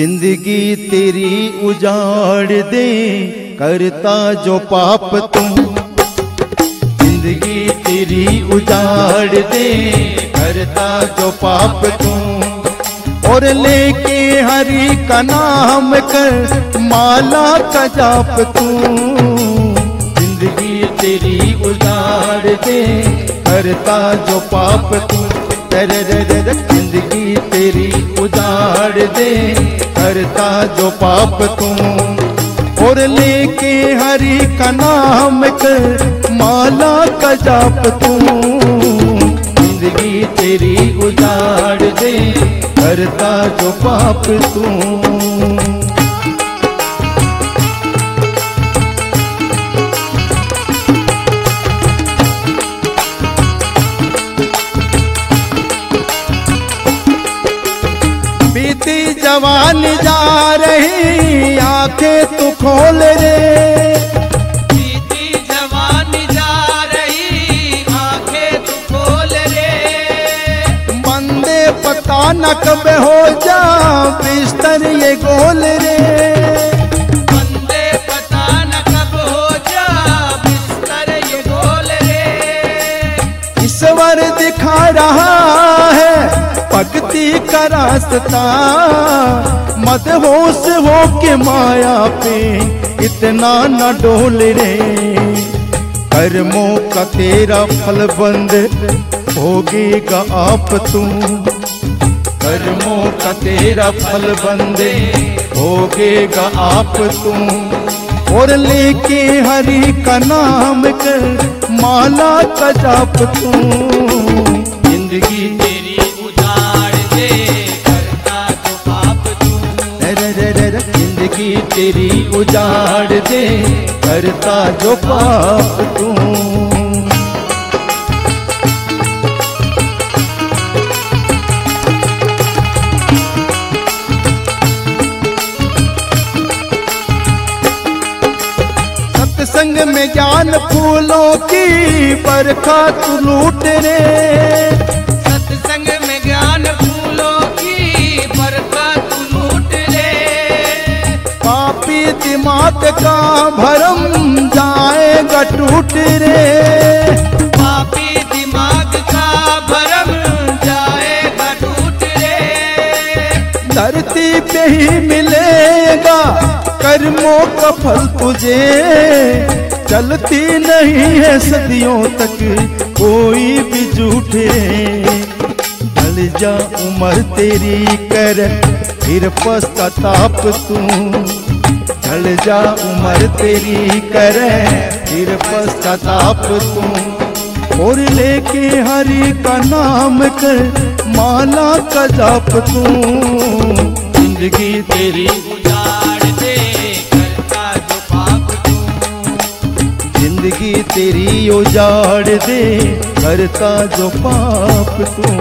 जिंदगी तेरी उजाड़ दे करता जो पाप तू, जिंदगी तेरी उजाड़ दे करता जो पाप तू, और लेके हरि का नाम कर माला का जाप तू। जिंदगी तेरी उजाड़ दे करता जो पाप तू, जिंदगी तेरी उजाड़ दे करता जो पाप तू, और लेके हरि का नाम कर माला का जाप तू। जिंदगी तेरी उजाड़ दे करता जो पाप तू। बीती जवानी जा रही आंखें तू खोल रे, बीती जवानी जा रही आंखें तू खोल रे, बंदे पता न कब हो जा बिस्तर ये गोल रे, बंदे पता न कब हो जा बिस्तर ये गोल रे। ईश्वर दिखा रहा है भक्ति का रास्ता, मदहोश हो के माया पे इतना न डोल रे। कर्मों का तेरा फल बंद भोगेगा आप तू, कर्मों का तेरा फल बंद भोगेगा आप तू, और लेके हरि का नाम कर माला का जाप तू। जिंदगी तेरी उजाड़ दे करता जो पाप तू, जिंदगी तेरी उजाड़ दे करता जो पाप तू। सत्संग में ज्ञान फूलों की बरखा तू लूट रे, सत्संग में ज्ञान फूलों की बरखा तू लूट रे। पापी दिमाग का भरम जाएगा टूट रे, पापी दिमाग का भरम जाएगा टूट रे। धरती पे ही मिलेगा कर्मों का फल तुझे, चलती नहीं है सदियों तक कोई भी झूठे। ढल जा उम्र तेरी कर फिर पश्चाताप तू, ढल जा उम्र तेरी कर फिर पश्चाताप तू, और लेके हरि का नाम कर माला का जाप तू। जिंदगी तेरी उजाड़ दे करता जो पाप तू, जिंदगी तेरी उजाड़ दे करता जो पाप तू।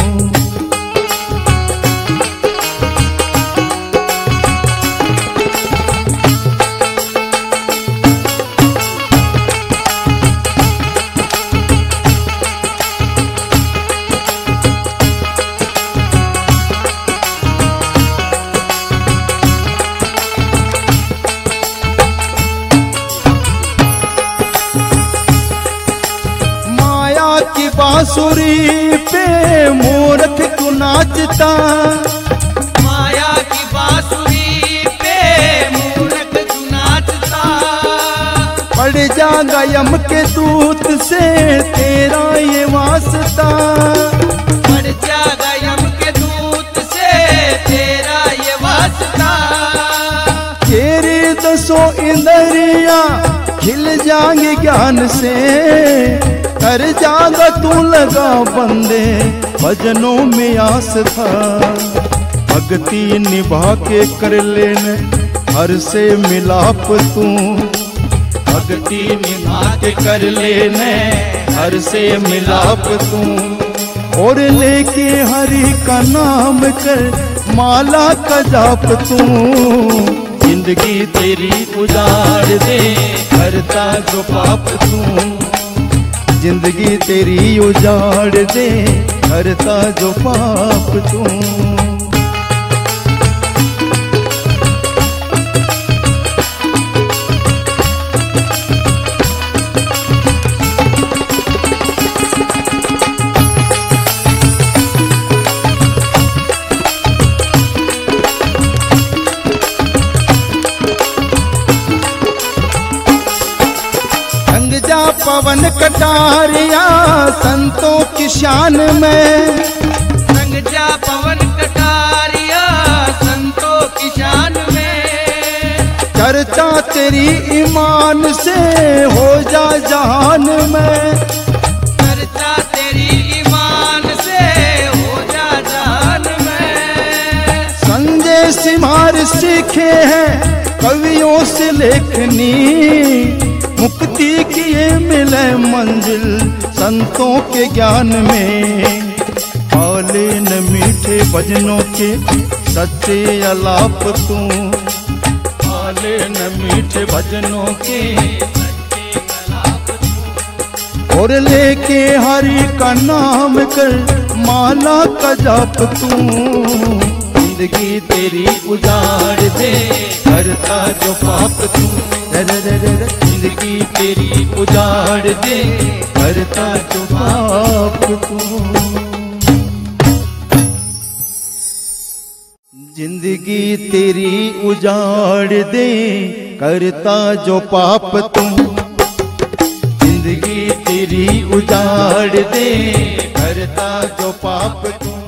की बांसुरी पे मूर्ख तू नाचता, माया की बांसुरी पे मूर्ख तू नाचता। पड़ जाएगा यम के दूत से तेरा ये वास्ता, पड़ जाएगा यम के दूत से तेरा ये वास्ता। तेरे दसों इंद्रियां खिल जाएंगे ज्ञान से, कर जागा तू लगा बंदे भजनों में आस्था। भक्ति निभा के कर लेने हर से मिलाप तू, भक्ति निभा के कर लेने हर से मिलाप तू, और लेके हरि का नाम कर माला का जाप तू। जिंदगी तेरी उजाड़ दे करता जो पाप तू, जिंदगी तेरी उजाड़ दे करता जो पाप तू। जा पवन कटारिया संतों की शान में, संग जा पवन कटारिया संतों की शान में। चर्चा तेरी ईमान से हो जा जहान में, चर्चा तेरी ईमान से हो जा जहान में। संजय सिमार सीखे हैं कवियों से लेखनी, मुक्ति की ये मिले मंजिल संतों के ज्ञान में। काले न मीठे भजनों के सच्चे अलाप तू, काले न मीठे भजनों के सच्चे अलाप तू। और लेके हरि का नाम कर माला का जाप तू। जिंदगी तेरी उजाड़ दे करता जो पाप तू, जिंदगी तेरी उजाड़ दे करता जो पाप तू। जिंदगी तेरी उजाड़ दे करता जो पाप तू, जिंदगी तेरी उजाड़ दे करता जो पाप तू।